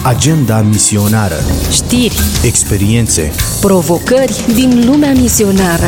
Agenda misionară. Știri, experiențe, provocări din lumea misionară.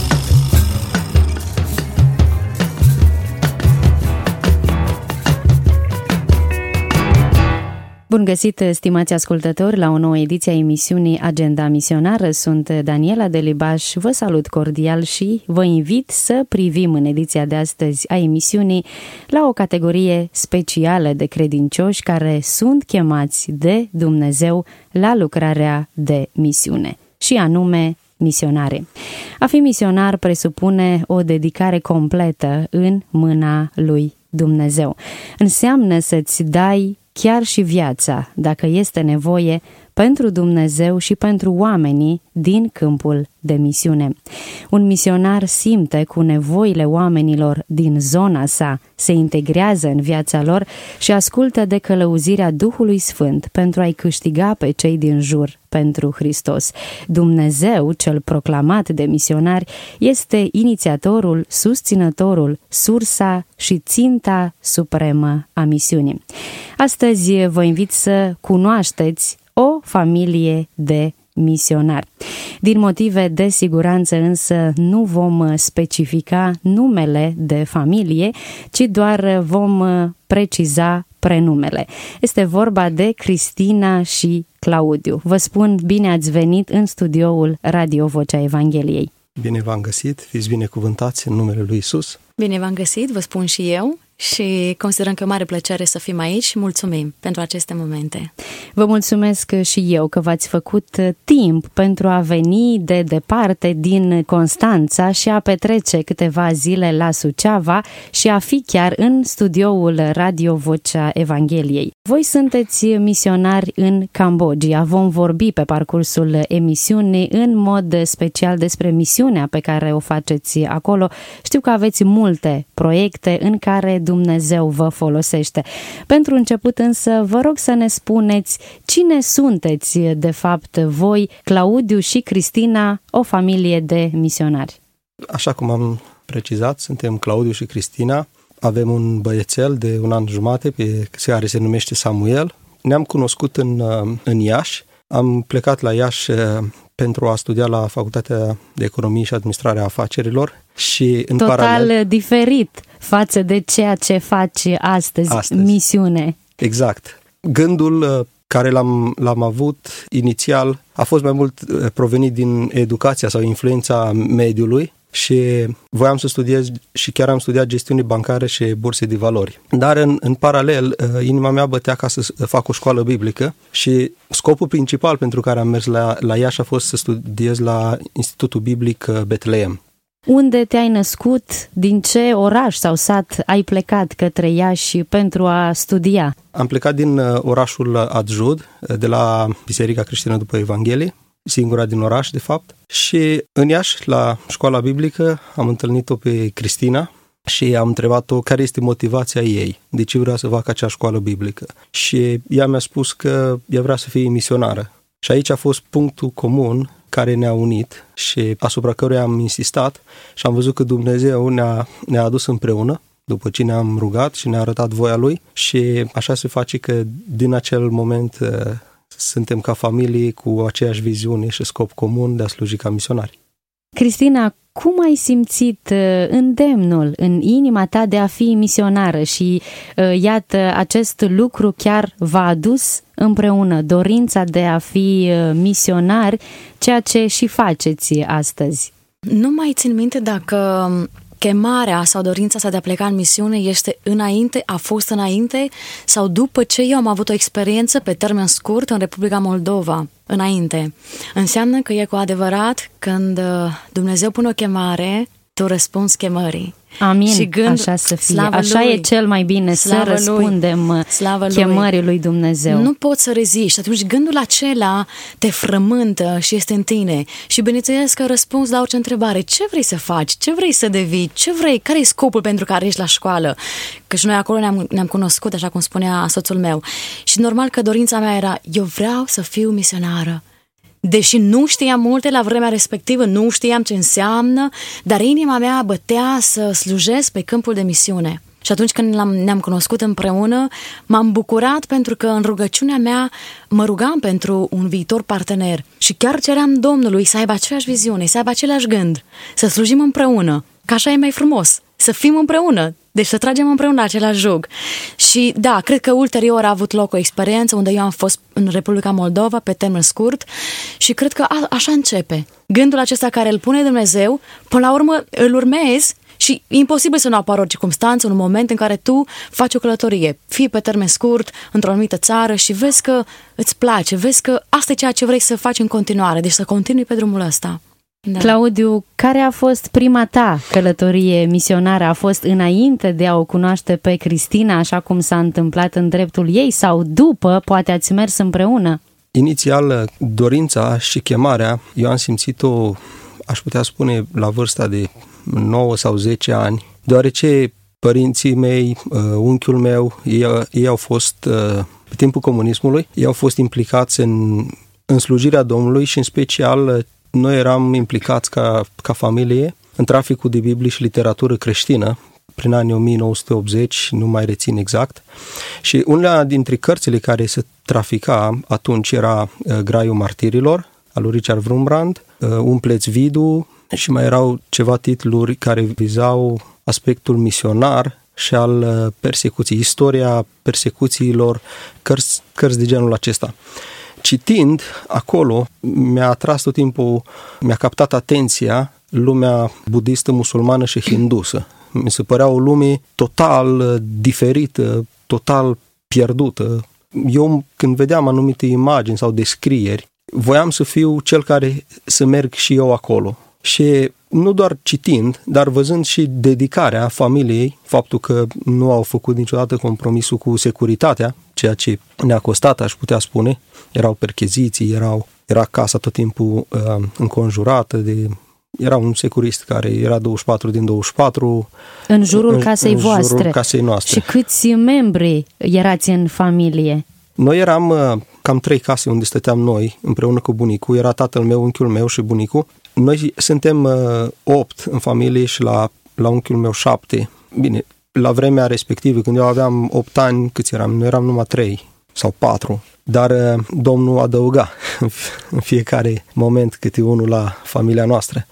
Bun găsit, stimați ascultători, la o nouă ediție a emisiunii Agenda Misionară. Sunt Daniela Delibaș, vă salut cordial și vă invit să privim în ediția de astăzi a emisiunii la o categorie specială de credincioși care sunt chemați de Dumnezeu la lucrarea de misiune, și anume misionare. A fi misionar presupune o dedicare completă în mâna lui Dumnezeu. Înseamnă să-ți dai chiar și viața, dacă este nevoie, pentru Dumnezeu și pentru oamenii din câmpul de misiune. Un misionar simte cu nevoile oamenilor din zona sa, se integrează în viața lor și ascultă de călăuzirea Duhului Sfânt pentru a-i câștiga pe cei din jur pentru Hristos. Dumnezeu, cel proclamat de misionari, este inițiatorul, susținătorul, sursa și ținta supremă a misiunii. Astăzi vă invit să cunoașteți o familie de misionari. Din motive de siguranță însă nu vom specifica numele de familie, ci doar vom preciza prenumele. Este vorba de Cristina și Claudiu. Vă spun bine ați venit în studioul Radio Vocea Evangheliei. Bine v-am găsit, fiți binecuvântați în numele lui Iisus. Bine v-am găsit, vă spun și eu. Și considerăm că mare plăcere să fim aici și mulțumim pentru aceste momente. Vă mulțumesc și eu că v-ați făcut timp pentru a veni de departe din Constanța și a petrece câteva zile la Suceava și a fi chiar în studioul Radio Vocea Evangheliei. Voi sunteți misionari în Cambodgia. Vom vorbi pe parcursul emisiunii în mod special despre misiunea pe care o faceți acolo. Știu că aveți multe proiecte în care Dumnezeu vă folosește. Pentru început însă vă rog să ne spuneți cine sunteți de fapt voi, Claudiu și Cristina, o familie de misionari. Așa cum am precizat, suntem Claudiu și Cristina. Avem un băiețel de 1 an jumate care se numește Samuel. Ne-am cunoscut în Iași. Am plecat la Iași pentru a studia la Facultatea de Economie și Administrare a Afacerilor și în paralel diferit față de ceea ce faci astăzi, misiune. Exact. Gândul care l-am avut inițial a fost mai mult provenit din educația sau influența mediului și voiam să studiez și chiar am studiat gestiune bancară și burse de valori. Dar în paralel, inima mea bătea ca să fac o școală biblică și scopul principal pentru care am mers la Iași a fost să studiez la Institutul Biblic Betleem. Unde te-ai născut? Din ce oraș sau sat ai plecat către Iași pentru a studia? Am plecat din orașul Adjud, de la Biserica Creștină după Evanghelie, singura din oraș, de fapt. Și în Iași, la școala biblică, am întâlnit-o pe Cristina și am întrebat-o care este motivația ei, de ce vrea să facă acea școală biblică. Și ea mi-a spus că ea vrea să fie misionară. Și aici a fost punctul comun care ne-a unit și asupra căruia am insistat și am văzut că Dumnezeu ne-a adus împreună după ce ne-am rugat și ne-a arătat voia Lui și așa se face că din acel moment suntem ca familie cu aceeași viziune și scop comun de a sluji ca misionari. Cristina, cum ai simțit îndemnul în inima ta de a fi misionară și iată, acest lucru chiar v-a adus împreună dorința de a fi misionari, ceea ce și faceți astăzi? Nu mai țin minte dacă chemarea sau dorința sa de a pleca în misiune a fost înainte sau după ce eu am avut o experiență pe termen scurt în Republica Moldova, înainte. Înseamnă că e cu adevărat când Dumnezeu pune o chemare, tu răspunzi chemării. Amin, și așa să fie. Așa e cel mai bine, să răspundem chemării lui Dumnezeu. Nu poți să reziști. Atunci gândul acela te frământă și este în tine. Și bineînțeles că răspunzi la orice întrebare. Ce vrei să faci? Ce vrei să devii? Ce vrei? Care e scopul pentru care ești la școală? Că și noi acolo ne-am cunoscut, așa cum spunea soțul meu. Și normal că dorința mea era, eu vreau să fiu misionară. Deși nu știam multe la vremea respectivă, nu știam ce înseamnă, dar inima mea bătea să slujesc pe câmpul de misiune. Și atunci când ne-am cunoscut împreună, m-am bucurat pentru că în rugăciunea mea mă rugam pentru un viitor partener și chiar ceream Domnului să aibă aceeași viziune, să aibă același gând, să slujim împreună, că așa e mai frumos, să fim împreună, deci să tragem împreună același jug. Și da, cred că ulterior a avut loc o experiență unde eu am fost în Republica Moldova pe termen scurt și cred că așa începe. Gândul acesta care îl pune Dumnezeu, până la urmă îl urmezi. Și e imposibil să nu apară o circumstanță, un moment în care tu faci o călătorie, fie pe termen scurt, într-o anumită țară și vezi că îți place, vezi că asta e ceea ce vrei să faci în continuare, deci să continui pe drumul ăsta. Da. Claudiu, care a fost prima ta călătorie misionară? A fost înainte de a o cunoaște pe Cristina, așa cum s-a întâmplat în dreptul ei, sau după, poate ați mers împreună? Inițial, dorința și chemarea, eu am simțit-o, aș putea spune, la vârsta de 9 sau 10 ani, deoarece părinții mei, unchiul meu, ei au fost, pe timpul comunismului, ei au fost implicați în slujirea Domnului și în special noi eram implicați ca familie în traficul de Biblie și literatură creștină prin anii 1980, nu mai rețin exact. Și una dintre cărțile care se trafica atunci era Graiul Martirilor, al lui Richard Wurmbrand, Umpleți vidul, și mai erau ceva titluri care vizau aspectul misionar și al persecuției, istoria persecuțiilor, cărți de genul acesta. Citind acolo, mi-a atras tot timpul, mi-a captat atenția lumea budistă, musulmană și hindusă. Mi se părea o lume total diferită, total pierdută. Eu, când vedeam anumite imagini sau descrieri, voiam să fiu cel care să merg și eu acolo. Și nu doar citind, dar văzând și dedicarea familiei, faptul că nu au făcut niciodată compromisul cu securitatea, ceea ce ne-a costat, aș putea spune. Erau percheziții, era casa tot timpul înconjurată era un securist care era 24 din 24. În jurul casei voastre. În jurul casei noastre. Și câți membri erați în familie? Noi eram cam 3 case unde stăteam noi, împreună cu bunicul. Era tatăl meu, unchiul meu și bunicul. Noi suntem 8 în familie și la unchiul meu 7. Bine, la vremea respectivă, când eu aveam 8 ani, câți eram? Noi eram numai 3 sau 4. Dar Domnul adăuga în fiecare moment câte unul la familia noastră.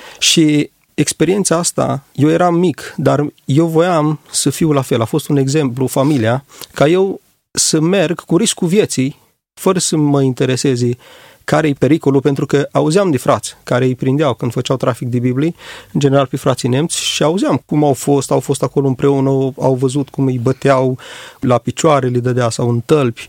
Și experiența asta, eu eram mic, dar eu voiam să fiu la fel. A fost un exemplu, familia, ca eu să merg cu riscul vieții, fără să mă intereseze care-i pericolul, pentru că auzeam de frați care îi prindeau când făceau trafic de Biblie, în general pe frații nemți, și auzeam cum au fost acolo împreună, au văzut cum îi băteau la picioare, le dădea sau în tălpi.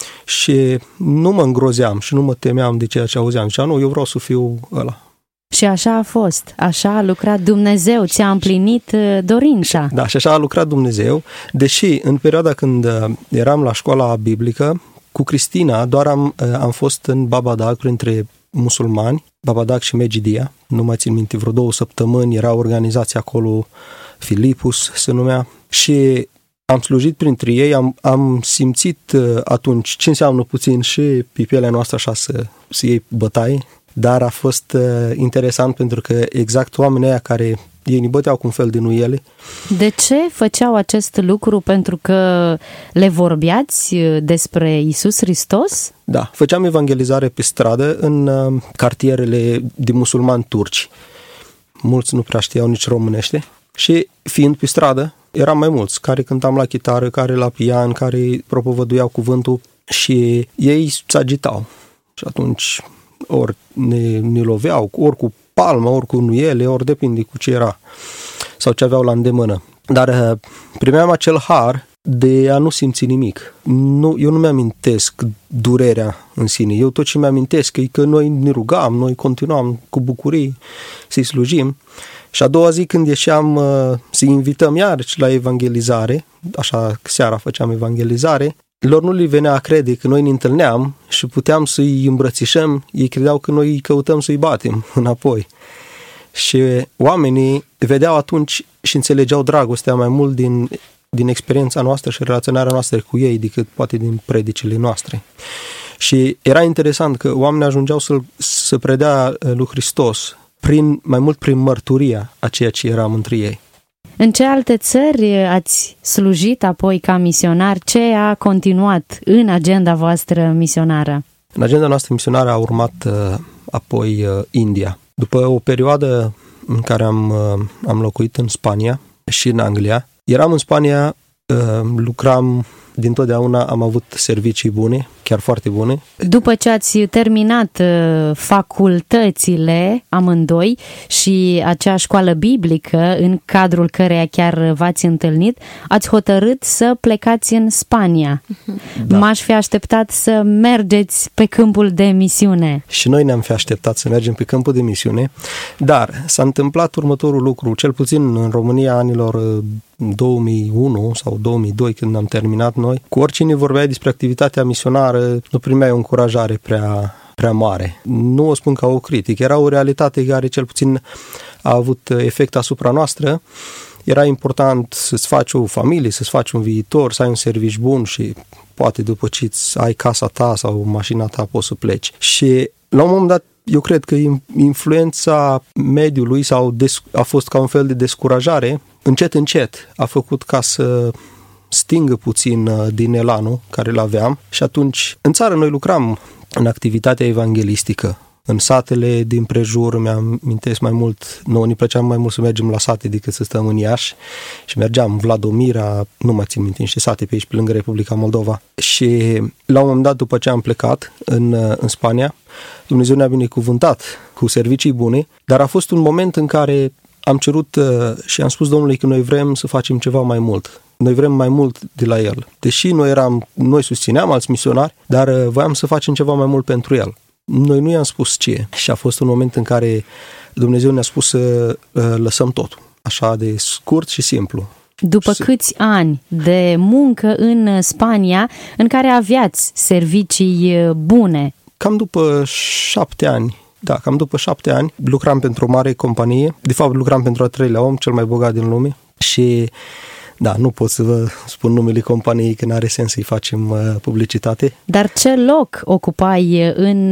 Și nu mă îngrozeam și nu mă temeam de ceea ce auzeam. Zicea, nu, eu vreau să fiu ăla. Și așa a fost, așa a lucrat Dumnezeu, ți-a împlinit dorința. Da, și așa a lucrat Dumnezeu, deși în perioada când eram la școala biblică, cu Cristina doar am fost în Babadag printre musulmani, Babadag și Megidia, nu mai țin minte, vreo 2 săptămâni, era organizația acolo, Filipus se numea, și am slujit printre ei, am simțit atunci ce înseamnă puțin și pe pielea noastră așa să iei bătaie, dar a fost interesant pentru că exact oamenii aia care ei ne băteau cu un fel de nuiele. De ce făceau acest lucru? Pentru că le vorbeați despre Iisus Hristos? Da, făceam evangelizare pe stradă în cartierele de musulmani turci. Mulți nu prea știau nici românește și fiind pe stradă, eram mai mulți care cântam la chitară, care la pian, care propovăduiau cuvântul și ei se agitau. Și atunci ori ne loveau, ori cu palmă, ori cu nuiele, ori depinde cu ce era sau ce aveau la îndemână. Dar primeam acel har de a nu simți nimic. Eu nu mi-amintesc durerea în sine. Eu tot ce mi-amintesc e că noi ne rugam, noi continuam cu bucurii să-i slujim. Și a doua zi când ieșeam să-i invităm iarăși la evangelizare, așa seara făceam evangelizare, lor nu li venea a crede că noi ne întâlneam și puteam să-i îmbrățișăm, ei credeau că noi căutăm să-i batem înapoi. Și oamenii vedeau atunci și înțelegeau dragostea mai mult din experiența noastră și relaționarea noastră cu ei decât poate din predicile noastre. Și era interesant că oamenii ajungeau să predea lui Hristos mai mult prin mărturia a ceea ce eram între ei. În ce alte țări ați slujit apoi ca misionar? Ce a continuat în agenda voastră misionară? În agenda noastră misionară a urmat apoi India. După o perioadă în care am locuit în Spania și în Anglia, eram în Spania, lucram dintotdeauna, am avut servicii bune, chiar foarte bune. După ce ați terminat facultățile amândoi și acea școală biblică în cadrul căreia chiar v-ați întâlnit, ați hotărât să plecați în Spania. Da. M-aș fi așteptat să mergeți pe câmpul de misiune. Și noi ne-am fi așteptat să mergem pe câmpul de misiune, dar s-a întâmplat următorul lucru, cel puțin în România anilor 2001 sau 2002, când am terminat noi. Cu oricine vorbeai despre activitatea misionară, nu primeai o încurajare prea mare. Nu o spun ca o critică, era o realitate care cel puțin a avut efect asupra noastră. Era important să-ți faci o familie, să-ți faci un viitor, să ai un serviciu bun și poate după ce ai casa ta sau mașina ta poți să pleci. Și la un moment dat eu cred că influența mediului a fost ca un fel de descurajare, încet a făcut ca să stingă puțin din elanul care îl aveam și atunci în țară noi lucram în activitatea evanghelistică. În satele din prejur, mi-amintesc mai mult, nouă ne plăcea mai mult să mergem la sate decât să stăm în Iași și mergeam Vladomira, nu mai țin minte, niște sate pe aici, pe lângă Republica Moldova. Și la un moment dat, după ce am plecat în Spania, Dumnezeu ne-a binecuvântat cu servicii bune, dar a fost un moment în care am cerut și am spus Domnului că noi vrem să facem ceva mai mult. Noi vrem mai mult de la El. Deși noi susțineam alți misionari, dar voiam să facem ceva mai mult pentru El. Noi nu i-am spus ce și a fost un moment în care Dumnezeu ne-a spus să lăsăm totul, așa de scurt și simplu. După câți ani de muncă în Spania în care aveați servicii bune? Cam după 7 ani. Da, cam după 7 ani lucram pentru o mare companie. De fapt, lucram pentru al treilea om, cel mai bogat din lume. Și da, nu pot să vă spun numele companiei, că n-are sens să-i facem publicitate. Dar ce loc ocupai în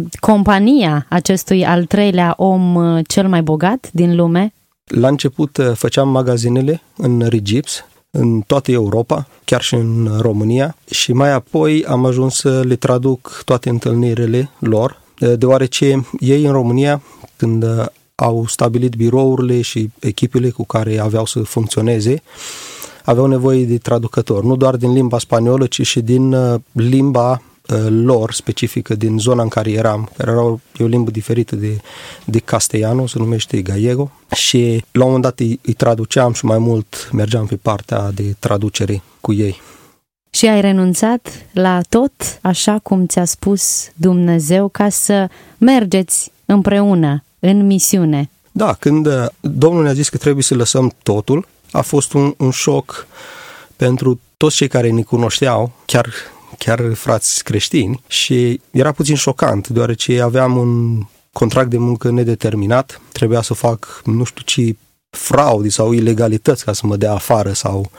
compania acestui al treilea om cel mai bogat din lume? La început făceam magazinele în Rigips, în toată Europa, chiar și în România, și mai apoi am ajuns să le traduc toate întâlnirile lor, deoarece ei în România, când au stabilit birourile și echipele cu care aveau să funcționeze, aveau nevoie de traducători, nu doar din limba spaniolă, ci și din limba lor specifică, din zona în care eram, care era o limbă diferită de castellano, se numește gallego, și la un moment dat îi traduceam și mai mult mergeam pe partea de traducere cu ei. Și ai renunțat la tot, așa cum ți-a spus Dumnezeu, ca să mergeți împreună în misiune. Da, când Domnul ne-a zis că trebuie să lăsăm totul, a fost un șoc pentru toți cei care ne cunoșteau, chiar frați creștini, și era puțin șocant, deoarece aveam un contract de muncă nedeterminat, trebuia să fac nu știu ce fraude sau ilegalități ca să mă dea afară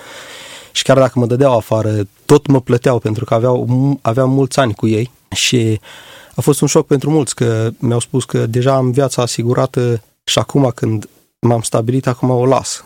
și chiar dacă mă dădeau afară, tot mă plăteau pentru că aveam mulți ani cu ei și a fost un șoc pentru mulți, că mi-au spus că deja am viața asigurată și acum când m-am stabilit, acum o las.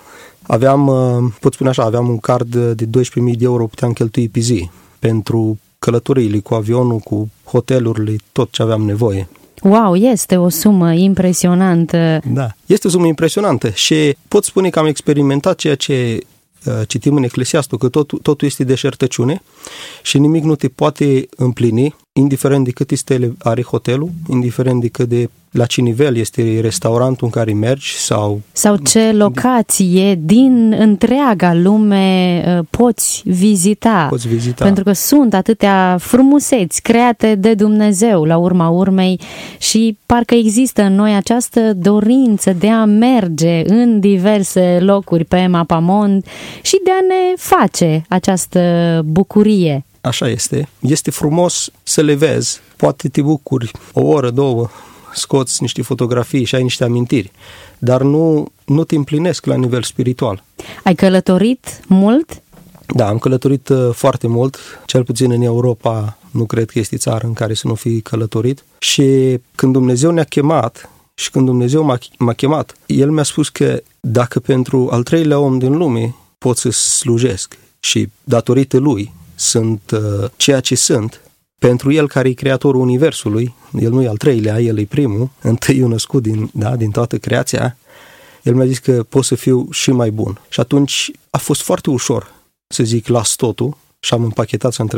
Pot spune așa, aveam un card de 12.000 de euro, puteam cheltui pe zi pentru călătoriile cu avionul, cu hotelurile, tot ce aveam nevoie. Wow, este o sumă impresionantă. Da, este o sumă impresionantă și pot spune că am experimentat ceea ce citim în Eclesiastul, că totul este deșertăciune și nimic nu te poate împlini, indiferent de câte stele are hotelul, indiferent de la ce nivel este restaurantul în care mergi sau ce locație din întreaga lume poți vizita. Pentru că sunt atâtea frumuseți create de Dumnezeu la urma urmei și parcă există în noi această dorință de a merge în diverse locuri pe mapamond și de a ne face această bucurie. Așa este. Este frumos să le vezi. Poate te bucuri o oră, două, scoți niște fotografii și ai niște amintiri, dar nu te împlinesc la nivel spiritual. Ai călătorit mult? Da, am călătorit foarte mult, cel puțin în Europa nu cred că este țară în care să nu fi călătorit, și când Dumnezeu ne-a chemat Și când Dumnezeu m-a chemat, El mi-a spus că dacă pentru al treilea om din lume pot să slujesc și datorită Lui sunt ceea ce sunt, pentru El care e creatorul Universului, El nu e al treilea, El e primul, întâiul născut din toată creația, El mi-a zis că pot să fiu și mai bun. Și atunci a fost foarte ușor să zic las totul și am împachetat și am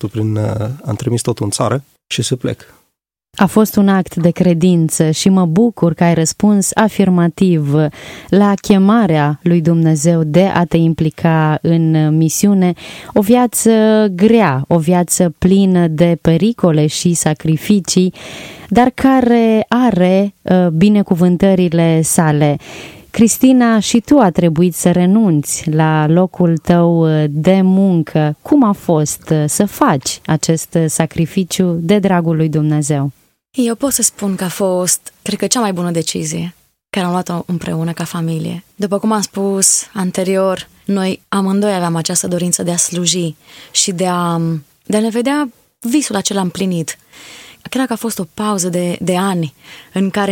trimis totul în țară și să plec. A fost un act de credință și mă bucur că ai răspuns afirmativ la chemarea lui Dumnezeu de a te implica în misiune, o viață grea, o viață plină de pericole și sacrificii, dar care are binecuvântările sale. Cristina, și tu a trebuit să renunți la locul tău de muncă. Cum a fost să faci acest sacrificiu de dragul lui Dumnezeu? Eu pot să spun că a fost, cred că, cea mai bună decizie care am luat-o împreună ca familie. După cum am spus anterior, noi amândoi aveam această dorință de a sluji și de a ne vedea visul acela împlinit. Cred că a fost o pauză de ani în care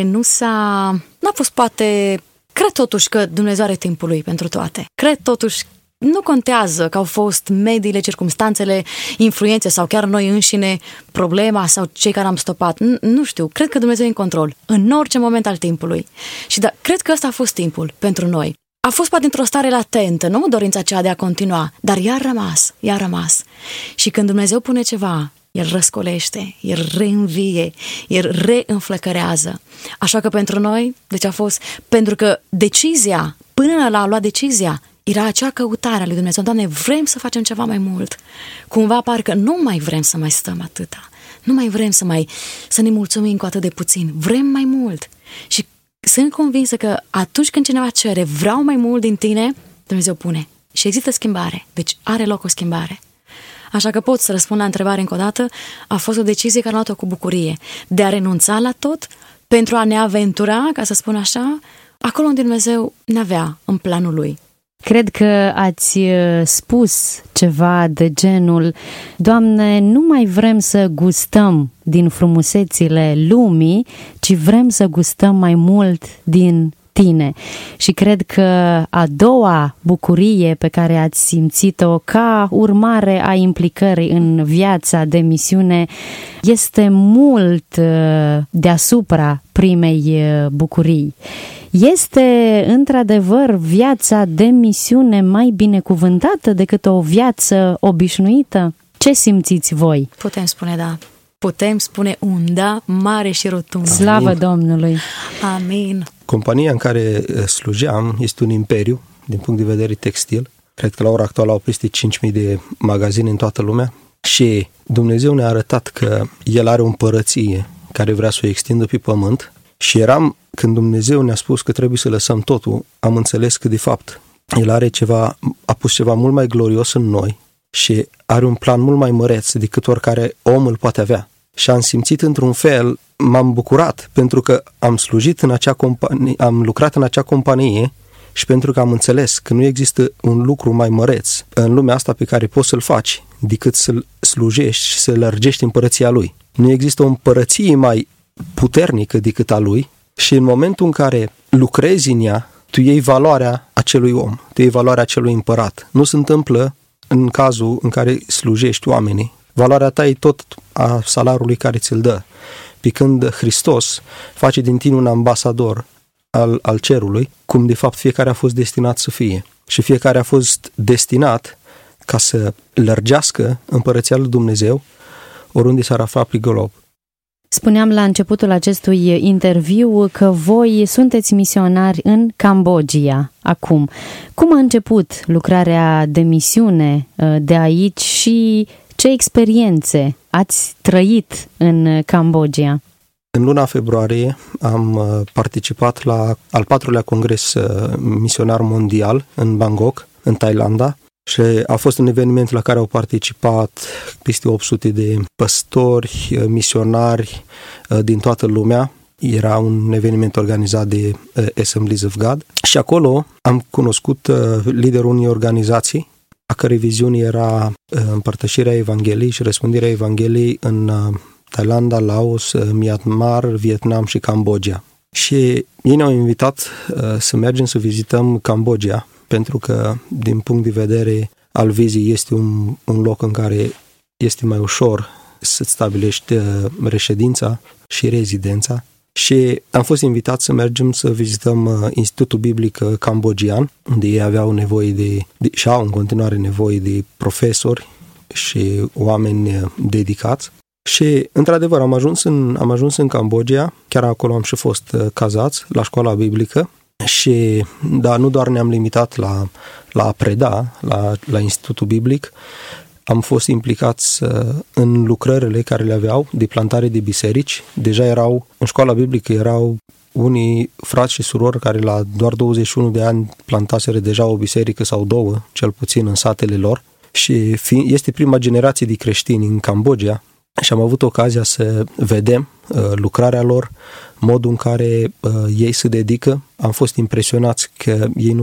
n-a fost poate... Cred totuși că Dumnezeu are timpul lui pentru toate. Cred totuși, nu contează că au fost mediile, circumstanțele, influențe sau chiar noi înșine problema sau cei care am stopat. Nu știu, cred că Dumnezeu e în control în orice moment al timpului. Și cred că ăsta a fost timpul pentru noi. A fost poate într-o stare latentă, nu dorința aceea de a continua, dar i-a rămas. Și când Dumnezeu pune ceva, El răscolește, El reînvie, El reînflăcărează. Așa că pentru noi, deci a fost, pentru că decizia, până la a luat decizia, era acea căutare a lui Dumnezeu. Doamne, vrem să facem ceva mai mult. Cumva parcă nu mai vrem să mai stăm atâta. Nu mai vrem să ne mulțumim cu atât de puțin. Vrem mai mult. Și sunt convinsă că atunci când cineva cere, vreau mai mult din tine, Dumnezeu pune. Și există schimbare. Deci are loc o schimbare. Așa că pot să răspund la întrebare încă o dată, a fost o decizie care am luat-o cu bucurie, de a renunța la tot pentru a ne aventura, ca să spun așa, acolo unde Dumnezeu ne avea în planul Lui. Cred că ați spus ceva de genul: Doamne, nu mai vrem să gustăm din frumusețile lumii, ci vrem să gustăm mai mult din Tine. Și cred că a doua bucurie pe care ați simțit-o ca urmare a implicării în viața de misiune este mult deasupra primei bucurii. Este într-adevăr viața de misiune mai binecuvântată decât o viață obișnuită? Ce simțiți voi? Putem spune da. Putem spune un da mare și rotund. Slavă Amin. Domnului! Amin! Compania în care slujeam este un imperiu din punct de vedere textil. Cred că la ora actuală au peste 5.000 de magazine în toată lumea și Dumnezeu ne-a arătat că El are o împărăție care vrea să o extindă pe pământ și când Dumnezeu ne-a spus că trebuie să lăsăm totul, am înțeles că de fapt El a pus ceva mult mai glorios în noi și are un plan mult mai măreț decât oricare om îl poate avea. Și am simțit într-un fel, m-am bucurat pentru că am slujit în acea companie, am lucrat în acea companie și pentru că am înțeles că nu există un lucru mai măreț în lumea asta pe care poți să-l faci decât să-l slujești și să lărgești împărăția Lui. Nu există o împărăție mai puternică decât a Lui și în momentul în care lucrezi în ea, tu iei valoarea acelui om, tu iei valoarea acelui împărat. Nu se întâmplă în cazul în care slujești oamenii. Valoarea ta e tot a salariului care ți-l dă. Pe când Hristos face din tine un ambasador al cerului, cum de fapt fiecare a fost destinat să fie. Și fiecare a fost destinat ca să lărgească împărăția lui Dumnezeu oriunde s-ar afla pe glob. Spuneam la începutul acestui interviu că voi sunteți misionari în Cambodgia acum. Cum a început lucrarea de misiune de aici și ce experiențe ați trăit în Cambodgia? În luna februarie am participat la al 4-lea congres misionar mondial în Bangkok, în Thailanda. Și a fost un eveniment la care au participat peste 800 de păstori, misionari din toată lumea. Era un eveniment organizat de Assemblies of God. Și acolo am cunoscut liderul unei organizații, a cărei viziune era împărtășirea Evangheliei și răspândirea Evangheliei în Thailanda, Laos, Myanmar, Vietnam și Cambodgia. Și ei ne-au invitat să mergem să vizităm Cambodgia, pentru că, din punct de vedere al vizii, este un loc în care este mai ușor să-ți stabilești reședința și rezidența. Și am fost invitat să mergem să vizităm Institutul Biblic Cambogian, unde ei aveau nevoie și au în continuare nevoie de profesori și oameni dedicați. Și, într-adevăr, am ajuns în Cambodgia, chiar acolo am și fost cazați, la școala biblică. Și, da, nu doar ne-am limitat la a preda la Institutul Biblic, am fost implicați în lucrările care le aveau de plantare de biserici. Deja în școala biblică erau unii frați și surori care la doar 21 de ani plantaseră deja o biserică sau două, cel puțin în satele lor. Și este prima generație de creștini în Cambodgia și am avut ocazia să vedem lucrarea lor, modul în care ei se dedică. Am fost impresionați că ei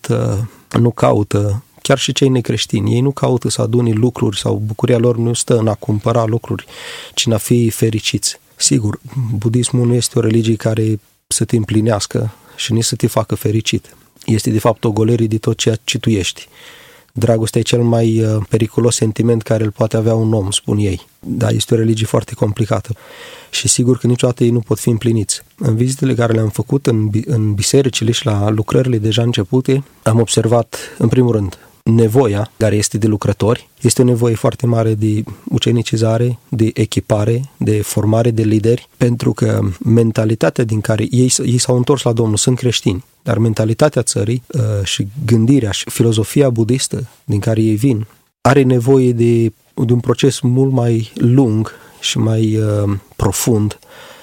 nu caută, chiar și cei necreștini, ei nu caută să adune lucruri sau bucuria lor nu stă în a cumpăra lucruri, ci în a fi fericiți. Sigur, budismul nu este o religie care să te împlinească și nici să te facă fericit. Este de fapt o golire de tot ceea ce tu ești. Dragostea e cel mai periculos sentiment care îl poate avea un om, spun ei. Da, este o religie foarte complicată și sigur că niciodată ei nu pot fi împliniți. În vizitele care le-am făcut în bisericile și la lucrările deja începute, am observat, în primul rând, nevoia care este de lucrători. Este o nevoie foarte mare de ucenicizare, de echipare, de formare de lideri, pentru că mentalitatea din care ei s-au întors la Domnul, sunt creștini, dar mentalitatea țării și gândirea și filozofia budistă din care ei vin are nevoie de un proces mult mai lung și mai profund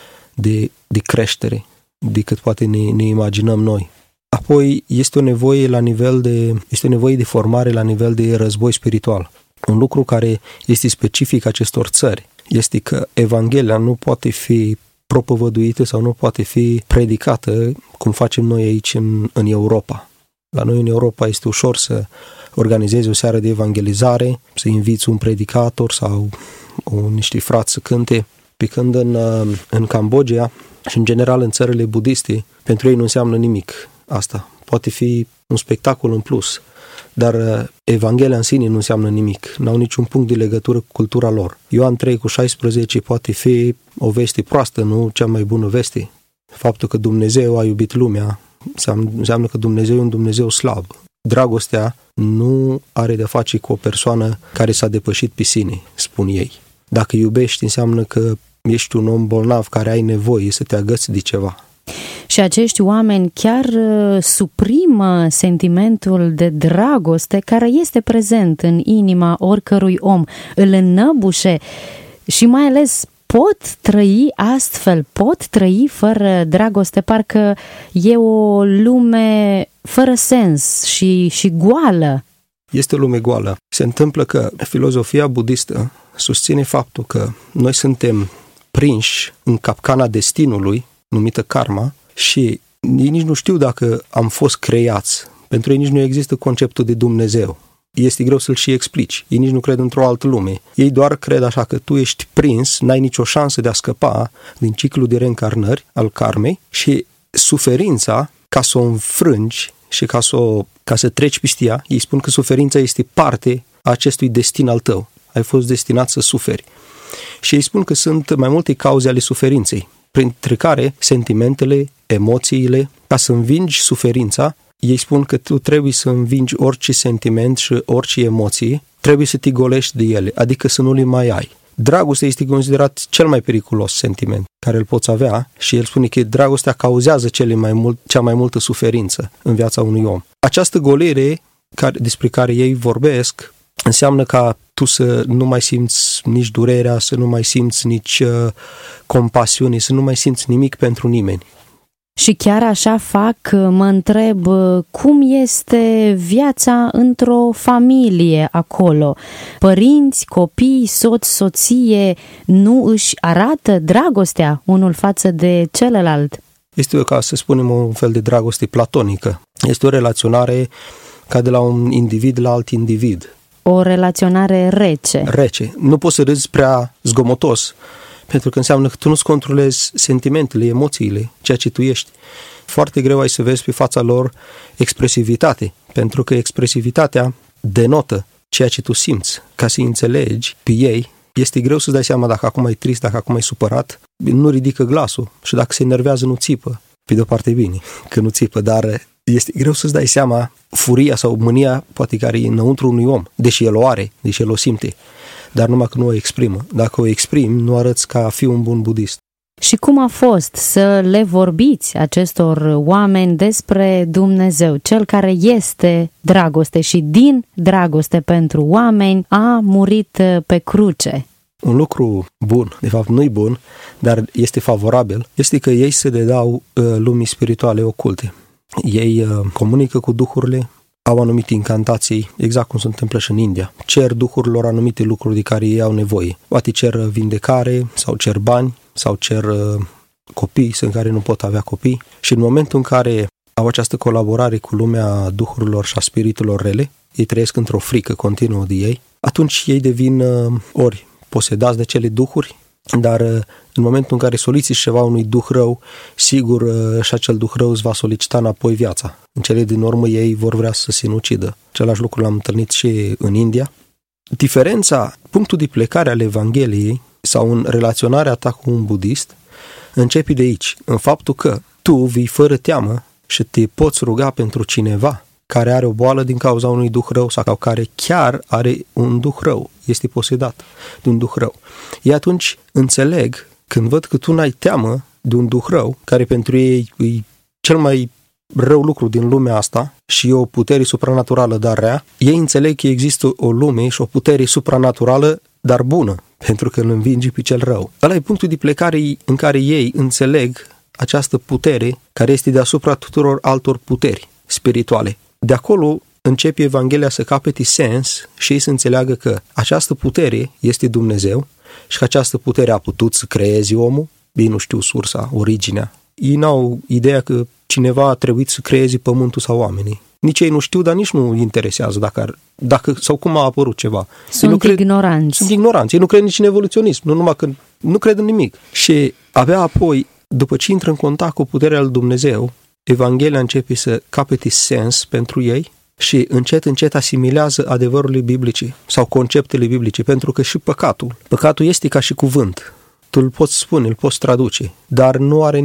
de creștere decât poate ne imaginăm noi. Apoi este o nevoie de formare la nivel de război spiritual. Un lucru care este specific acestor țări este că Evanghelia nu poate fi propovăduită sau nu poate fi predicată cum facem noi aici în Europa. La noi în Europa este ușor să organizezi o seară de evangelizare, să inviți un predicator sau niște frați să cânte, pe când în Cambodgia și în general în țările budiste, pentru ei nu înseamnă nimic asta. Poate fi un spectacol în plus, dar Evanghelia în sine nu înseamnă nimic. N-au niciun punct de legătură cu cultura lor. Ioan 3:16 poate fi o veste proastă, nu cea mai bună veste. Faptul că Dumnezeu a iubit lumea înseamnă că Dumnezeu e un Dumnezeu slab. Dragostea nu are de-a face cu o persoană care s-a depășit pe sine, spun ei. Dacă iubești, înseamnă că ești un om bolnav care ai nevoie să te agăți de ceva. Și acești oameni chiar suprimă sentimentul de dragoste care este prezent în inima oricărui om, îl înnăbușe și mai ales pot trăi astfel, pot trăi fără dragoste, parcă e o lume fără sens și goală. Este o lume goală. Se întâmplă că filozofia budistă susține faptul că noi suntem prinși în capcana destinului, numită karma, și ei nici nu știu dacă am fost creați. Pentru ei nici nu există conceptul de Dumnezeu. Este greu să-l și explici. Ei nici nu cred într-o altă lume. Ei doar cred așa că tu ești prins, n-ai nicio șansă de a scăpa din ciclul de reîncarnări al karmei și suferința, ca să o înfrângi și ca să treci peste ea, ei spun că suferința este parte a acestui destin al tău. Ai fost destinat să suferi. Și ei spun că sunt mai multe cauze ale suferinței, printre care sentimentele, emoțiile. Ca să învingi suferința, ei spun că tu trebuie să învingi orice sentiment și orice emoție, trebuie să te golești de ele, adică să nu le mai ai. Dragostea este considerat cel mai periculos sentiment care îl poți avea și el spune că dragostea cauzează cea mai multă suferință în viața unui om. Această golire despre care ei vorbesc înseamnă ca tu să nu mai simți nici durerea, să nu mai simți nici compasiune, să nu mai simți nimic pentru nimeni. Și chiar așa fac, mă întreb, cum este viața într-o familie acolo? Părinți, copii, soț, soție nu își arată dragostea unul față de celălalt? Este, ca să spunem, un fel de dragoste platonică. Este o relaționare ca de la un individ la alt individ. O relaționare rece. Rece. Nu poți să râzi prea zgomotos, pentru că înseamnă că tu nu-ți controlezi sentimentele, emoțiile, ceea ce tu ești. Foarte greu ai să vezi pe fața lor expresivitate, pentru că expresivitatea denotă ceea ce tu simți. Ca să înțelegi pe ei, este greu să-ți dai seama dacă acum e trist, dacă acum e supărat, nu ridică glasul și dacă se enervează nu țipă. Pe de-o parte bine că nu țipă, dar este greu să-ți dai seama furia sau mânia poate care e înăuntru unui om, deși el o are, deși el o simte, dar numai că nu o exprimă. Dacă o exprimi, nu arăți ca a fi un bun budist. Și cum a fost să le vorbiți acestor oameni despre Dumnezeu, Cel care este dragoste și din dragoste pentru oameni a murit pe cruce? Un lucru bun, de fapt nu-i bun, dar este favorabil, este că ei se dedau lumii spirituale oculte. Ei comunică cu duhurile, au anumite incantații, exact cum se întâmplă și în India. Cer duhurilor anumite lucruri de care ei au nevoie. Poate cer vindecare, sau cer bani, sau cer copii, în care nu pot avea copii. Și în momentul în care au această colaborare cu lumea duhurilor și a spiriturilor rele, ei trăiesc într-o frică continuă de ei, atunci ei devin ori posedați de cele duhuri, dar în momentul în care soliciți ceva unui duh rău, sigur și acel duh rău îți va solicita înapoi viața. În cele din urmă ei vor vrea să se sinucidă. Același lucru l-am întâlnit și în India. Diferența, punctul de plecare al Evangheliei sau în relaționarea ta cu un budist începe de aici, în faptul că tu vii fără teamă și te poți ruga pentru cineva care are o boală din cauza unui duh rău sau care chiar are un duh rău, este posedat de un duh rău. Ei atunci înțeleg, când văd că tu n-ai teamă de un duh rău, care pentru ei e cel mai rău lucru din lumea asta și e o putere supranaturală, dar rea, ei înțeleg că există o lume și o putere supranaturală, dar bună, pentru că îl învinge pe cel rău. Ăla e punctul de plecare în care ei înțeleg această putere care este deasupra tuturor altor puteri spirituale. De acolo începe Evanghelia să capete sens și ei să înțeleagă că această putere este Dumnezeu și că această putere a putut să creeze omul. Ei nu știu sursa, originea. Ei n-au ideea că cineva a trebuit să creeze pământul sau oamenii. Nici ei nu știu, dar nici nu interesează dacă sau cum a apărut ceva. Sunt ignoranți. Sunt ignoranți. Ei nu cred nici în evoluționism, nu numai că nu cred în nimic. Și abia apoi, după ce intră în contact cu puterea lui Dumnezeu, Evanghelia începe să capete sens pentru ei și încet asimilează adevărurile biblice sau conceptele biblice, pentru că și păcatul este ca și cuvânt. Tu îl poți spune, îl poți traduce, dar nu are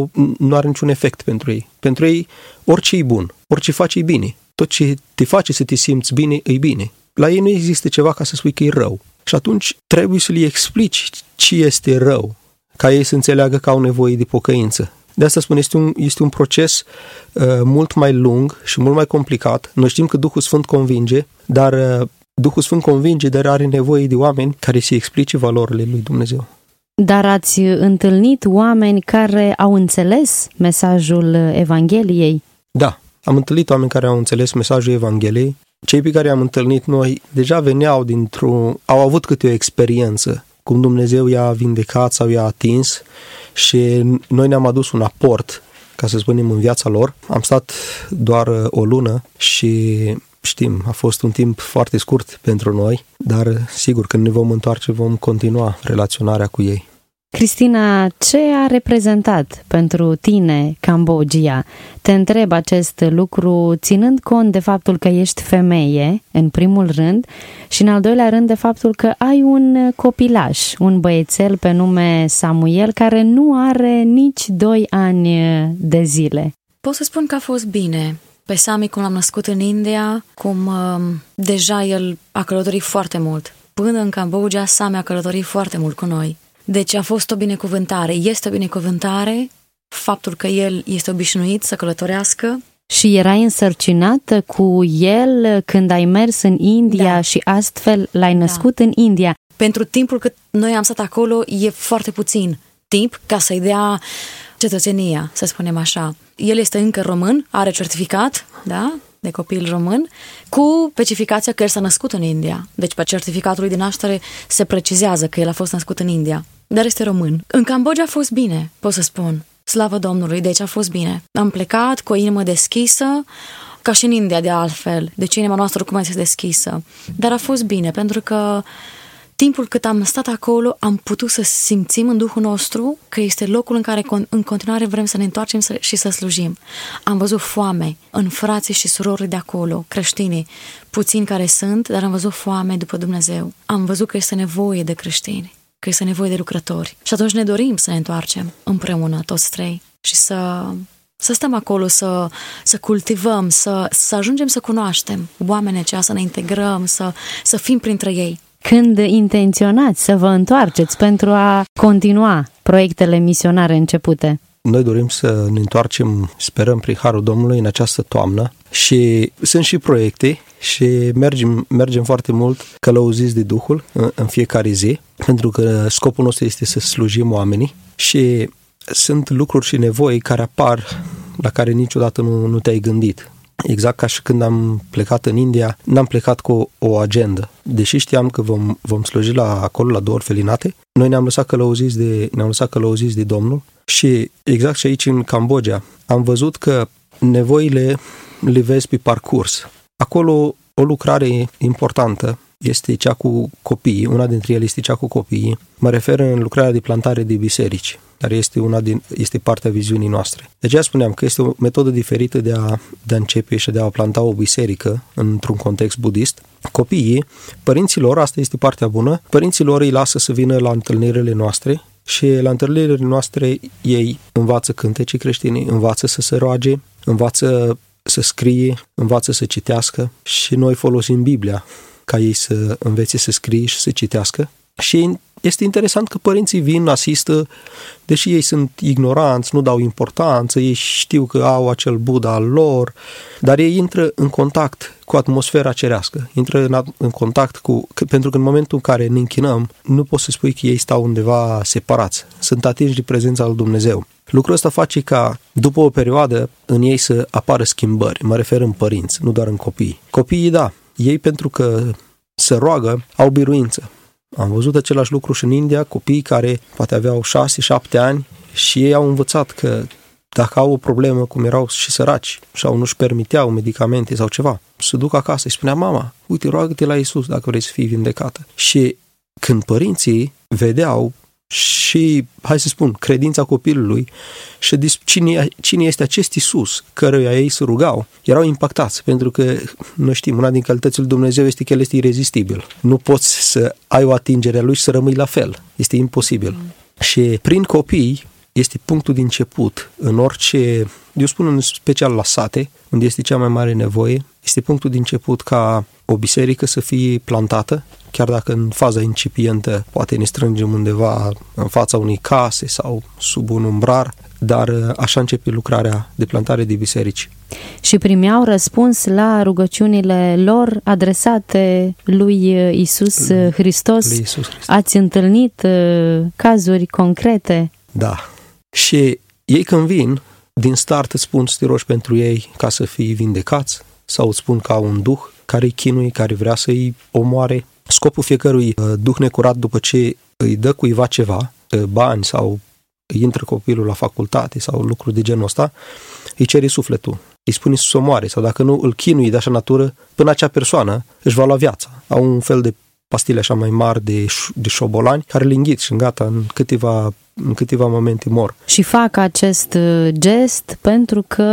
niciun efect pentru ei. Pentru ei, orice e bun, orice faci e bine. Tot ce te face să te simți bine, e bine. La ei nu există ceva ca să spui că e rău. Și atunci trebuie să le explici ce este rău, ca ei să înțeleagă că au nevoie de pocăință. De asta spun, este un proces mult mai lung și mult mai complicat. Noi știm că Duhul Sfânt convinge, dar Duhul Sfânt convinge, dar are nevoie de oameni care să explice valorile lui Dumnezeu. Dar ați întâlnit oameni care au înțeles mesajul Evangheliei? Da, am întâlnit oameni care au înțeles mesajul Evangheliei. Cei pe care i-am întâlnit noi deja veneau au avut câte o experiență, cum Dumnezeu i-a vindecat sau i-a atins și noi ne-am adus un aport, ca să spunem, în viața lor. Am stat doar o lună și știm, a fost un timp foarte scurt pentru noi, dar sigur, când ne vom întoarce, vom continua relaționarea cu ei. Cristina, ce a reprezentat pentru tine Cambodgia? Te întreb acest lucru ținând cont de faptul că ești femeie, în primul rând, și în al doilea rând de faptul că ai un copilaș, un băiețel pe nume Samuel, care nu are nici 2 ani de zile. Pot să spun că a fost bine. Pe Sami, cum l-am născut în India, cum deja el a călătorit foarte mult. Până în Cambodgia, Sami a călătorit foarte mult cu noi. Deci a fost o binecuvântare. Este o binecuvântare faptul că el este obișnuit să călătorească. Și erai însărcinată cu el când ai mers în India, da. Și astfel l-ai născut în India. Pentru timpul cât noi am stat acolo, e foarte puțin timp ca să-i dea cetățenia, să spunem așa. El este încă român, are certificat, da, de copil român, cu specificația că el s-a născut în India. Deci pe certificatul de naștere se precizează că el a fost născut în India, dar este român. În Cambodgia a fost bine, pot să spun. Slavă Domnului, deci a fost bine. Am plecat cu o inimă deschisă, ca și în India de altfel. Deci inima noastră oricum este deschisă. Dar a fost bine, pentru că timpul cât am stat acolo, am putut să simțim în Duhul nostru că este locul în care în continuare vrem să ne întoarcem și să slujim. Am văzut foame în frații și surori de acolo, creștinii, puțini care sunt, dar am văzut foame după Dumnezeu. Am văzut că este nevoie de creștini, că este nevoie de lucrători. Și atunci ne dorim să ne întoarcem împreună, toți trei, și să stăm acolo, să cultivăm, să ajungem să cunoaștem oamenii aceia, să ne integrăm, să fim printre ei. Când intenționați să vă întoarceți pentru a continua proiectele misionare începute? Noi dorim să ne întoarcem, sperăm, prin Harul Domnului în această toamnă și sunt și proiecte și mergem foarte mult călăuziți de Duhul în fiecare zi, pentru că scopul nostru este să slujim oamenii și sunt lucruri și nevoi care apar la care niciodată nu te-ai gândit. Exact ca și când am plecat în India, n-am plecat cu o agendă. Deși știam că vom sluji acolo la 2 orfelinate, noi ne-am lăsat călăuziți de Domnul și exact și aici în Cambodgia am văzut că nevoile le vezi pe parcurs. Acolo o lucrare importantă este cea cu copiii, una dintre ele este cea cu copiii. Mă refer în lucrarea de plantare de biserici, care este partea viziunii noastre. De aceea spuneam că este o metodă diferită de a începe și de a planta o biserică într-un context budist. Copiii, părinților, asta este partea bună, părinților îi lasă să vină la întâlnirile noastre și la întâlnirile noastre ei învață cântece creștine, învață să se roage, învață să scrie, învață să citească și noi folosim Biblia ca ei să învețe să scrie și să citească. Și este interesant că părinții vin, asistă, deși ei sunt ignoranți, nu dau importanță, ei știu că au acel Buddha al lor, dar ei intră în contact cu atmosfera cerească, intră în contact pentru că în momentul în care ne închinăm, nu poți să spui că ei stau undeva separați, sunt atinși de prezența lui Dumnezeu. Lucrul ăsta face ca, după o perioadă, în ei să apară schimbări, mă refer în părinți, nu doar în copii. Copiii, da, ei pentru că se roagă, au biruință. Am văzut același lucru și în India, copii care poate aveau 6-7 ani și ei au învățat că dacă au o problemă, cum erau și săraci sau nu-și permiteau medicamente sau ceva, să duc acasă și spunea, mama, uite, roagă-te la Iisus dacă vrei să fii vindecată. Și când părinții vedeau și, hai să spun, credința copilului și cine este acest Iisus căruia ei se rugau, erau impactați, pentru că noi știm, una din calitățile lui Dumnezeu este că El este irezistibil. Nu poți să ai o atingere a Lui și să rămâi la fel. Este imposibil. Și prin copii este punctul de început în orice, eu spun în special la sate, unde este cea mai mare nevoie, este punctul de început ca o biserică să fie plantată, chiar dacă în faza incipientă poate ne strângem undeva în fața unei case sau sub un umbrar, dar așa începe lucrarea de plantare de biserici. Și primeau răspuns la rugăciunile lor adresate lui Iisus Hristos. Lui Iisus Hristos. Ați întâlnit cazuri concrete? Da. Și ei când vin, din start îți spun să te rogi pentru ei ca să fii vindecați sau îți spun ca un duh care îi chinuie, care vrea să-i omoare. Scopul fiecărui duh necurat după ce îi dă cuiva ceva, bani sau intră copilul la facultate sau lucruri de genul ăsta, îi cere sufletul, îi spune să se omoare sau dacă nu îl chinui de așa natură, până acea persoană își va lua viața. Au un fel de pastile așa mai mari de șobolani care le înghit și gata, în câteva momente mor. Și fac acest gest pentru că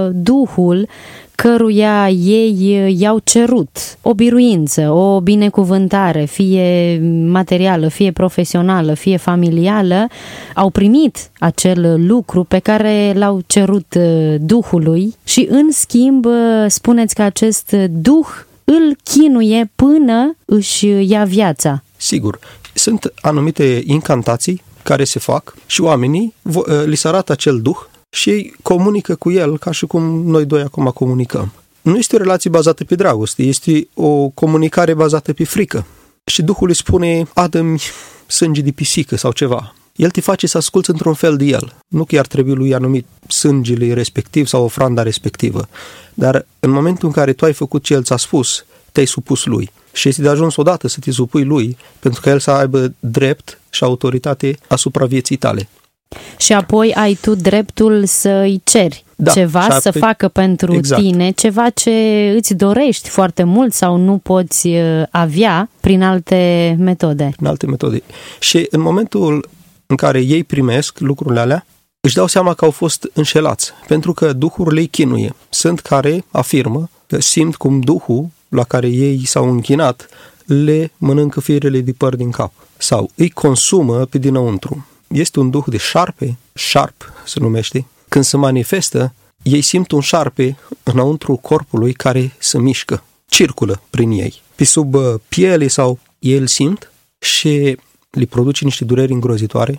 Duhul căruia ei i-au cerut o biruință, o binecuvântare, fie materială, fie profesională, fie familială, au primit acel lucru pe care l-au cerut Duhului și în schimb spuneți că acest Duh îl chinuie până își ia viața. Sigur, sunt anumite incantații care se fac și oamenii li se arată acel Duh și ei comunică cu el ca și cum noi doi acum comunicăm. Nu este o relație bazată pe dragoste, este o comunicare bazată pe frică. Și Duhul îi spune, adă-mi sânge de pisică sau ceva. El te face să asculți într-un fel de el. Nu că i-ar trebui lui anumit sângele respectiv sau ofranda respectivă. Dar în momentul în care tu ai făcut ce el ți-a spus, te-ai supus lui. Și este de ajuns odată să te supui lui, pentru că el să aibă drept și autoritate asupra vieții tale. Și apoi ai tu dreptul să îi ceri ceva să facă pentru tine, ceva ce îți dorești foarte mult sau nu poți avea prin alte metode. Prin alte metode. Și în momentul în care ei primesc lucrurile alea, își dau seama că au fost înșelați, pentru că duhurile îi chinuie. Sunt care afirmă că simt cum duhul la care ei s-au închinat le mănâncă firele de păr din cap sau îi consumă pe dinăuntru. Este un duh de șarpe, șarp se numește. Când se manifestă, ei simt un șarpe înăuntru corpului care se mișcă, circulă prin ei. Pe sub piele sau ei îl simt și le produce niște dureri îngrozitoare.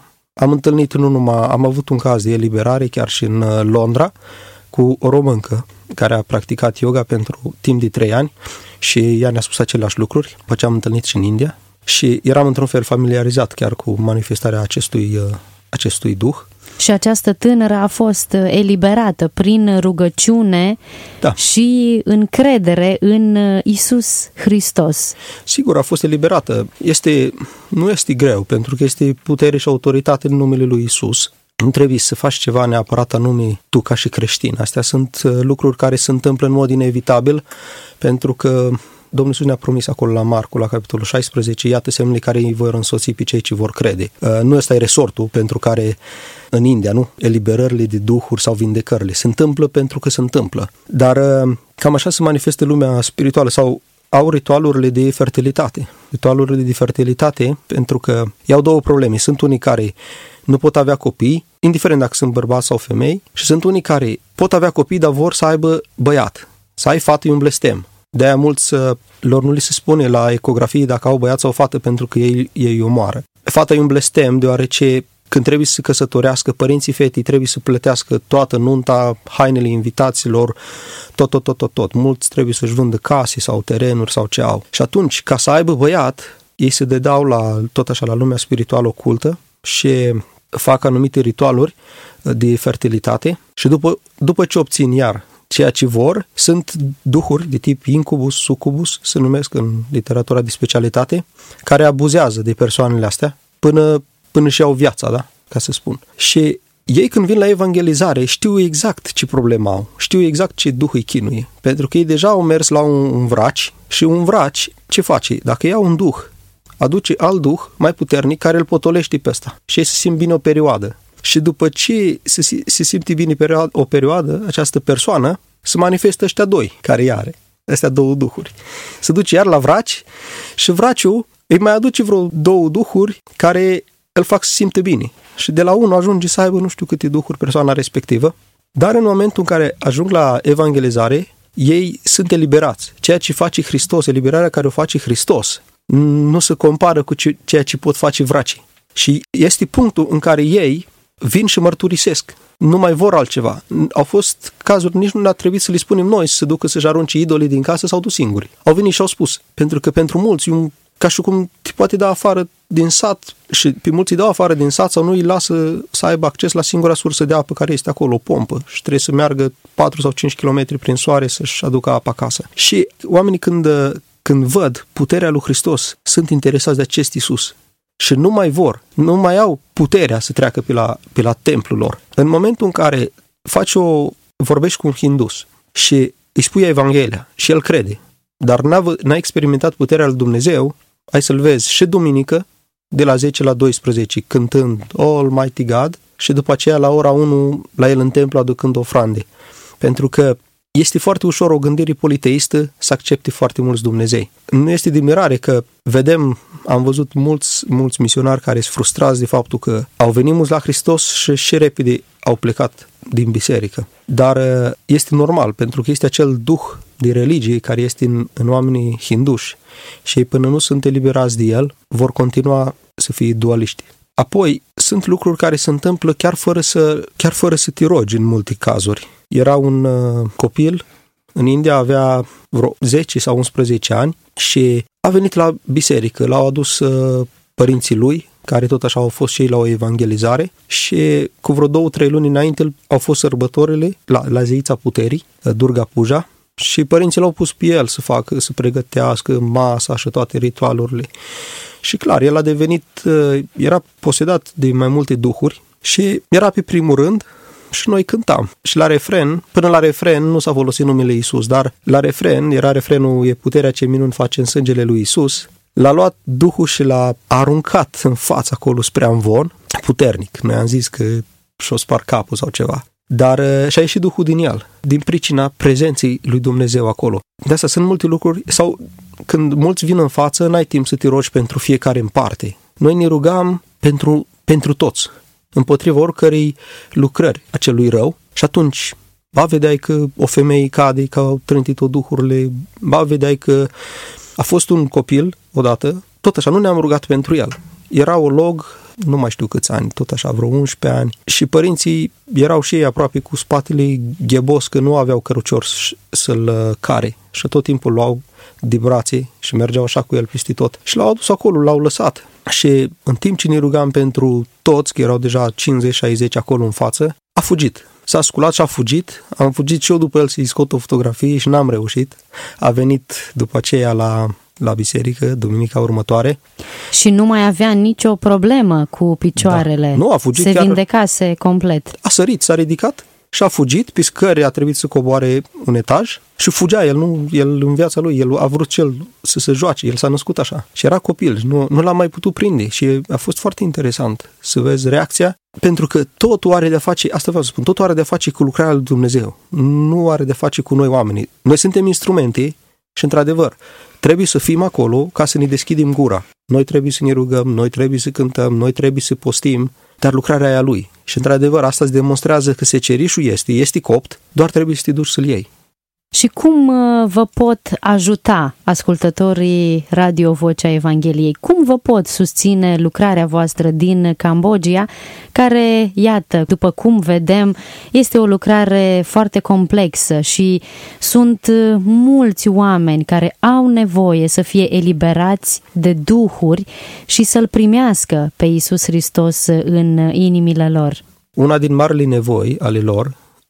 Am avut un caz de eliberare chiar și în Londra cu o româncă care a practicat yoga pentru timp de 3 ani și ea ne-a spus aceleași lucruri. După ce am întâlnit și în India și eram într-un fel familiarizat chiar cu manifestarea acestui duh. Și această tânără a fost eliberată prin rugăciune și încredere în Iisus Hristos. Sigur, a fost eliberată. Nu este greu, pentru că este putere și autoritate în numele lui Iisus. Nu trebuie să faci ceva neapărat anume tu ca și creștin. Astea sunt lucruri care se întâmplă în mod inevitabil, pentru că Domnul Iisus ne-a promis acolo la Marcu, la capitolul 16, iată semnele care îi vor însoți pe cei ce vor crede. Nu ăsta e resortul pentru care în India, nu? Eliberările de duhuri sau vindecările. Se întâmplă pentru că se întâmplă. Dar cam așa se manifestă lumea spirituală sau au ritualurile de fertilitate. Ritualurile de fertilitate pentru că iau 2 probleme. Sunt unii care nu pot avea copii, indiferent dacă sunt bărbați sau femei, și sunt unii care pot avea copii, dar vor să aibă băiat. Să ai fată e un blestem. De-aia mulți lor nu li se spune la ecografie dacă au băiat sau fată pentru că ei omoară. Fata e un blestem deoarece când trebuie să se căsătorească, părinții fetii trebuie să plătească toată nunta, hainele invitaților, tot. Mulți trebuie să-și vândă case sau terenuri sau ce au. Și atunci, ca să aibă băiat, ei se dedau la lumea spirituală ocultă și fac anumite ritualuri de fertilitate și după ce obțin iar ceea ce vor, sunt duhuri de tip incubus, succubus, se numesc în literatura de specialitate, care abuzează de persoanele astea până și au viața, da? Ca să spun. Și ei când vin la evangelizare știu exact ce problemă au, știu exact ce duh îi chinuie, pentru că ei deja au mers la un vraci și un vraci ce face? Dacă ia un duh, aduce alt duh mai puternic care îl potolește pe ăsta și ei se simt bine o perioadă. Și după ce se simte bine o perioadă, această persoană se manifestă ăștia 2 care îi are, astea 2 duhuri. Se duce iar la vraci și vraciul îi mai aduce vreo 2 duhuri care îl fac să simte bine. Și de la unul ajunge să aibă nu știu câte duhuri persoana respectivă, dar în momentul în care ajung la evangelizare, ei sunt eliberați. Ceea ce face Hristos, eliberarea care o face Hristos, nu se compară cu ceea ce pot face vracii. Și este punctul în care ei vin și mărturisesc. Nu mai vor altceva. Au fost cazuri, nici nu a trebuit să le spunem noi să se ducă să-și arunce idolii din casă, s-au dus singuri. Au venit și au spus. Pentru că pentru mulți, ca și cum te poate da afară din sat și pe mulți îi dau afară din sat sau nu îi lasă să aibă acces la singura sursă de apă care este acolo, o pompă, și trebuie să meargă 4 sau 5 km prin soare să-și aducă apă acasă. Și oamenii când văd puterea lui Hristos, sunt interesați de acest Iisus. Și nu mai au puterea să treacă pe la templul lor. În momentul în care vorbești cu un hindus și îi spui Evanghelia și el crede, dar n-a experimentat puterea lui Dumnezeu, ai să-l vezi și duminică, de la 10 la 12, cântând Almighty God și după aceea la ora 1 la el în templu aducând ofrande. Pentru că este foarte ușor o gândire politeistă să accepte foarte mulți Dumnezei. Nu este de mirare că am văzut mulți misionari care sunt frustrați de faptul că au venit mulți la Hristos și repede au plecat din biserică. Dar este normal, pentru că este acel duh de religie care este în oamenii hinduși și ei până nu sunt eliberați de el, vor continua să fie dualiști. Apoi, sunt lucruri care se întâmplă chiar fără să te rogi în multe cazuri. Era un copil în India, avea vreo 10 sau 11 ani și a venit la biserică, l-au adus părinții lui, care tot așa au fost și ei la o evangelizare și cu vreo 2-3 luni înainte au fost sărbătorile la zeița puterii, Durga Puja, și părinții l-au pus pe el să pregătească masa și toate ritualurile. Și clar, el a devenit, era posedat de mai multe duhuri și era pe primul rând și noi cântam. Și la refren, până la refren nu s-a folosit numele Iisus, dar la refren, era refrenul: e puterea ce minuni face în sângele lui Iisus. L-a luat Duhul și l-a aruncat în față acolo spre amvon, puternic. Noi am zis că și-o spar capul sau ceva. Dar și-a ieșit Duhul din el, din pricina prezenței lui Dumnezeu acolo. De asta sunt multe lucruri, sau când mulți vin în față, n-ai timp să te rogi pentru fiecare în parte. Noi ne rugam pentru toți, împotriva oricărei lucrări acelui rău, și atunci ba vedeai că o femeie cade, că au trântit-o duhurile, ba vedeai că a fost un copil odată, tot așa, nu ne-am rugat pentru el. Era olog, nu mai știu câți ani, tot așa, vreo 11 ani, și părinții erau și ei aproape cu spatele ghebos, că nu aveau cărucior să-l care, și tot timpul luau de brațe și mergeau așa cu el peste tot. Și l-au adus acolo, l-au lăsat. Și în timp ce ne rugam pentru toți, că erau deja 50-60 acolo în față, a fugit. S-a sculat și a fugit. Am fugit și eu după el să-i scot o fotografie și n-am reușit. A venit după aceea la biserică, duminica următoare. Și nu mai avea nicio problemă cu picioarele. Da. Nu, a fugit. Se vindecase complet. A sărit, s-a ridicat și a fugit, pe scări a trebuit să coboare un etaj și fugea. El în viața lui, el a vrut să se joace, el s-a născut așa. Și era copil, nu l-a mai putut prinde și a fost foarte interesant să vezi reacția, pentru că totul are de-a face, asta vreau să spun, totul are de-a face cu lucrarea lui Dumnezeu. Nu are de-a face cu noi oamenii. Noi suntem instrumente și, într-adevăr, trebuie să fim acolo ca să ne deschidem gura. Noi trebuie să ne rugăm, noi trebuie să cântăm, noi trebuie să postim, dar lucrarea e a lui. Și, într-adevăr, asta îți demonstrează că secerișul este copt, doar trebuie să te duci să-l iei. Și cum vă pot ajuta ascultătorii Radio Vocea Evangheliei? Cum vă pot susține lucrarea voastră din Cambodgia, care, iată, după cum vedem, este o lucrare foarte complexă și sunt mulți oameni care au nevoie să fie eliberați de duhuri și să-L primească pe Iisus Hristos în inimile lor? Una din marile nevoi ale lor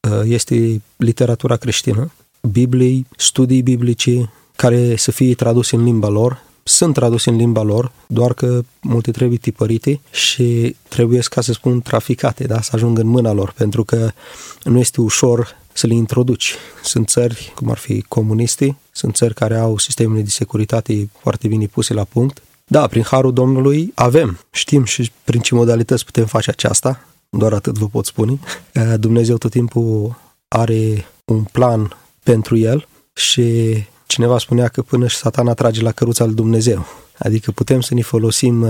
este literatura creștină, Biblii, studii biblice care să fie traduse în limba lor. Sunt traduse în limba lor, doar că multe trebuie tipărite și trebuie, ca să spun, traficate, da? Să ajungă în mâna lor, pentru că nu este ușor să le introduci. Sunt țări, cum ar fi comuniste, sunt țări care au sistemele de securitate foarte bine puse la punct. Da, prin harul Domnului știm și prin ce modalități putem face aceasta, doar atât vă pot spune. Dumnezeu tot timpul are un plan pentru el și cineva spunea că până și Satana trage la căruța lui Dumnezeu. Adică putem să ne folosim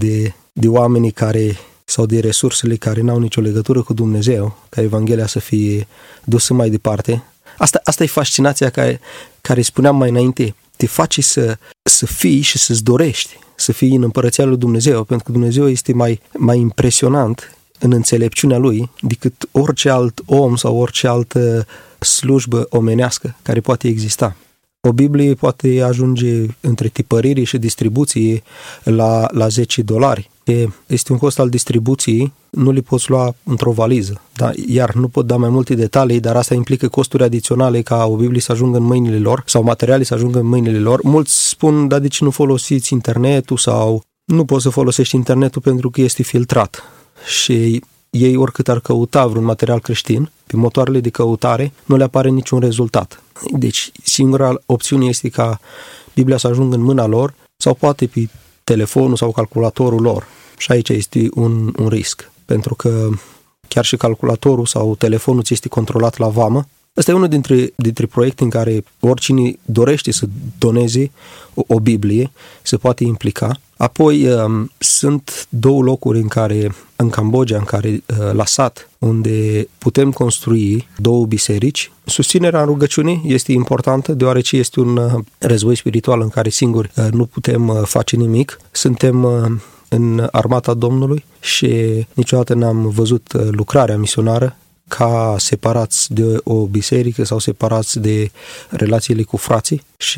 de oamenii care, sau de resursele care n-au nicio legătură cu Dumnezeu, ca Evanghelia să fie dusă mai departe. Asta e fascinația care spuneam mai înainte. Te face să fii și să-ți dorești să fii în împărăția lui Dumnezeu, pentru că Dumnezeu este mai impresionant în înțelepciunea lui decât orice alt om sau orice altă slujbă omenească care poate exista. O Biblie poate ajunge între tipărire și distribuție la $10. Este un cost al distribuției, nu le poți lua într-o valiză. Da? Iar nu pot da mai multe detalii, dar asta implică costuri adiționale ca o Biblie să ajungă în mâinile lor sau materiale să ajungă în mâinile lor. Mulți spun, dar de ce nu folosiți internetul sau nu poți să folosești internetul pentru că este filtrat. Și ei, oricât ar căuta vreun material creștin, pe motoarele de căutare, nu le apare niciun rezultat. Deci, singura opțiune este ca Biblia să ajungă în mâna lor sau poate pe telefonul sau calculatorul lor. Și aici este un risc, pentru că chiar și calculatorul sau telefonul ți este controlat la vamă. Ăsta e unul dintre proiecte în care oricine dorește să doneze o Biblie se poate implica. Apoi sunt 2 locuri în Cambodgia, în care la sat, unde putem construi 2 biserici. Susținerea în rugăciune este importantă, deoarece este un război spiritual în care singuri nu putem face nimic. Suntem în armata Domnului și niciodată n-am văzut lucrarea misionară ca separați de o biserică sau separați de relațiile cu frații și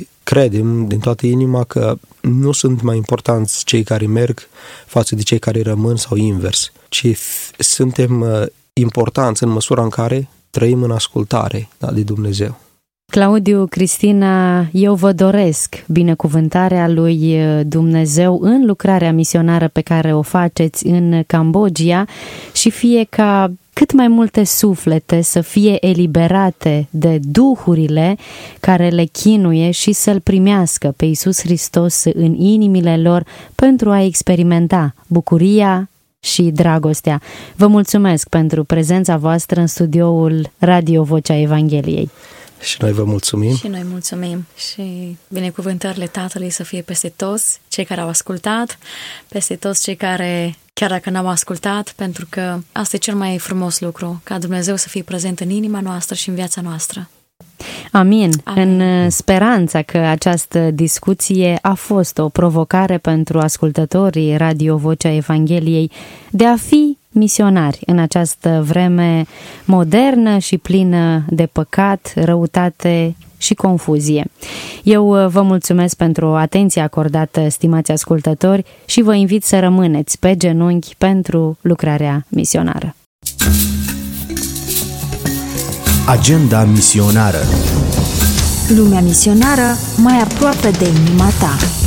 credem din toată inima că nu sunt mai importanți cei care merg față de cei care rămân sau invers, ci suntem importanți în măsura în care trăim în ascultare de Dumnezeu. Claudiu, Cristina, eu vă doresc binecuvântarea lui Dumnezeu în lucrarea misionară pe care o faceți în Cambodgia și fie ca cât mai multe suflete să fie eliberate de duhurile care le chinuie și să-L primească pe Iisus Hristos în inimile lor pentru a experimenta bucuria și dragostea. Vă mulțumesc pentru prezența voastră în studioul Radio Vocea Evangheliei. Și noi vă mulțumim. Și noi mulțumim. Și binecuvântările Tatălui să fie peste toți cei care au ascultat, peste toți cei care, chiar dacă n-au ascultat, pentru că asta e cel mai frumos lucru, ca Dumnezeu să fie prezent în inima noastră și în viața noastră. Amin. În speranța că această discuție a fost o provocare pentru ascultătorii Radio Vocea Evangheliei de a fi misionari în această vreme modernă și plină de păcat, răutate și confuzie. Eu vă mulțumesc pentru atenția acordată, stimați ascultători, și vă invit să rămâneți pe genunchi pentru lucrarea misionară. Agenda misionară. Lumea misionară mai aproape de inima ta.